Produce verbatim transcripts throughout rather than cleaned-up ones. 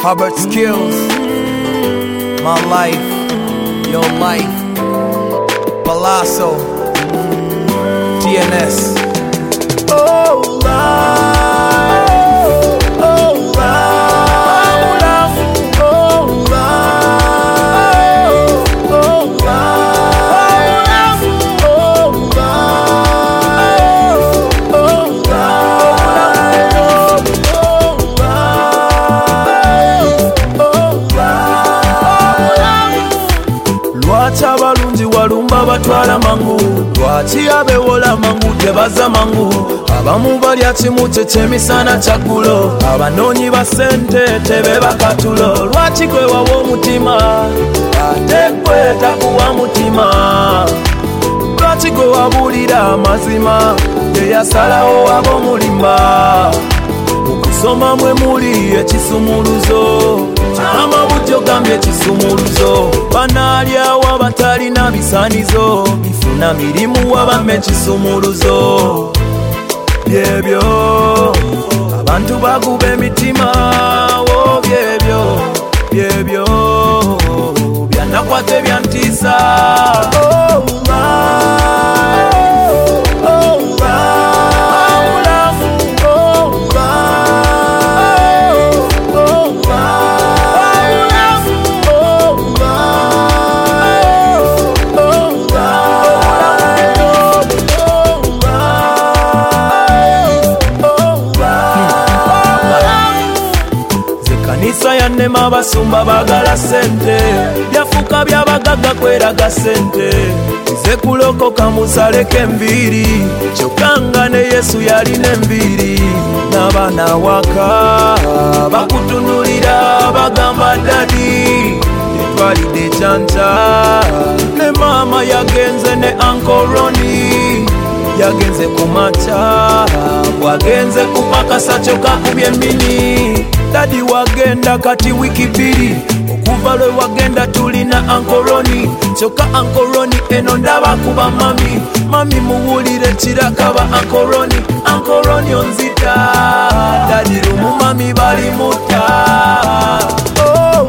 Hubbard Skills, my life, your life, Palazzo, T N S. Oh, life, oh, life, oh, life, oh, life, oh, life, oh, life. Lwaki abalungi walumba batwala mangu, lwaki abewola mangu tebaza mangu, abamu balya kimu kye kyemisana kyaggulo, abanoonyi ba ssente tebeba katulo. Lwaki gwe wawa omutima ate gwe takuwa mutima? Lwaki gwe wabuulira amazima teyasalawo ab'omulimba? Okusoma mwe muli ekisumuluzo, kyama bujjo gambye ekisumuluzo. Banaalyawo abatalina bisaanizo, bifuna mirimu wabamme ekisumuluzo. Byebyo abantu baguba emitima wo, byebyo byebyo byanakwate byantiisa. Oh, kanisa yannema abasumba bagala sente, byafuuka byabagagga kweraga sente. Nze kulokoka musaleko enviiri, kyokka nga ne Yesu yalina enviiri. N'abaana waka bakutunulira bagamba dadi yetwalidde ekyanta, ne maama yagenze ne Uncle Ronnie yagenze ku makya, bwagenze kupakasa kyokka kubye mini. Dadi wagenda kati wiki bbiri, okuva lwe wagenda tulina Uncle Ronnie, kyokka Uncle Ronnie eno ndaba kuba mami. Mami muwulire kirakaba Uncle Ronnie, Uncle Ronnie onzita, dadi lumu mami bali mutta. Oh,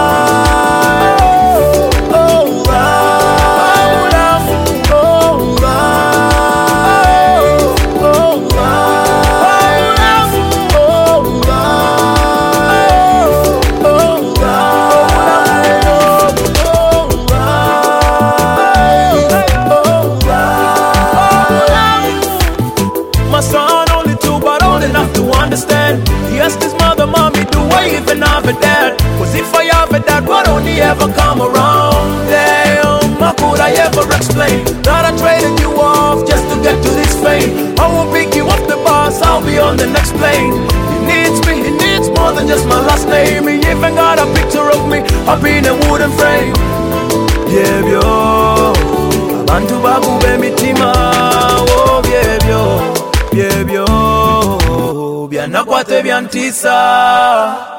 he asked his mother, mommy, do I even have a dad? Cause if I have a dad, why don't he ever come around? Damn, how could I ever explain that I traded you off just to get to this fame? I won't pick you off the bus, I'll be on the next plane. He needs me, he needs more than just my last name. He even got a picture of me up in a wooden frame. Byebyo abantu bakuba emitima, oh byebyo byebyo byanakwate byantiisa.